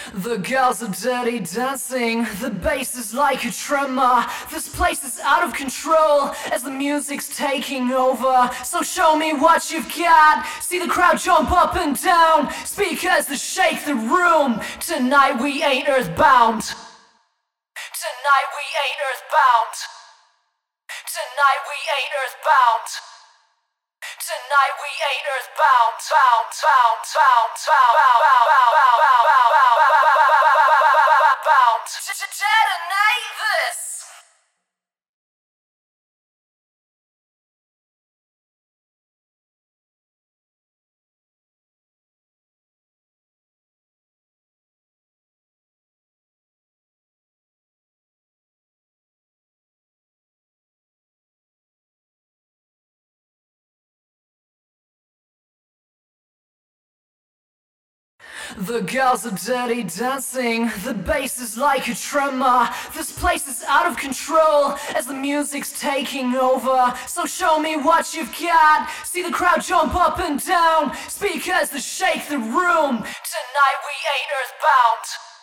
The girls are dirty dancing, the bass is like a tremor. This place is out of control as the music's taking over. So show me what you've got, see the crowd jump up and down, speakers that shake the room. Tonight we ain't earthbound. Tonight we ain't earthbound. Tonight we ain't earthbound. Tonight we ain't earthbound. Bound, bound, bound, bound, bound. Detonate this. The girls are dirty dancing, the bass is like a tremor. This place is out of control as the music's taking over. So show me what you've got, see the crowd jump up and down, speakers that shake the room. Tonight we ain't earthbound.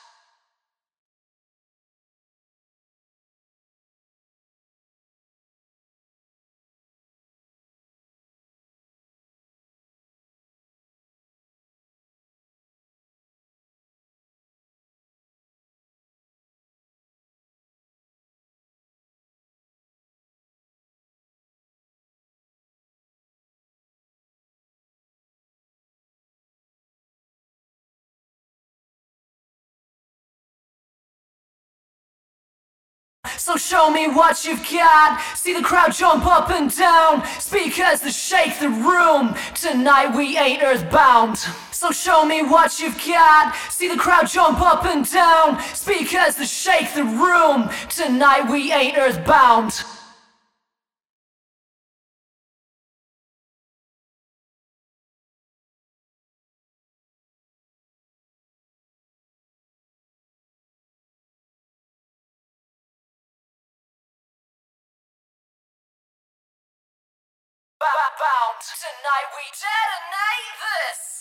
So show me what you've got, see the crowd jump up and down, speakers that shake the room. Tonight we ain't earthbound. So show me what you've got, see the crowd jump up and down, speakers that shake the room. Tonight we ain't earthbound. Bound. Tonight we detonate this.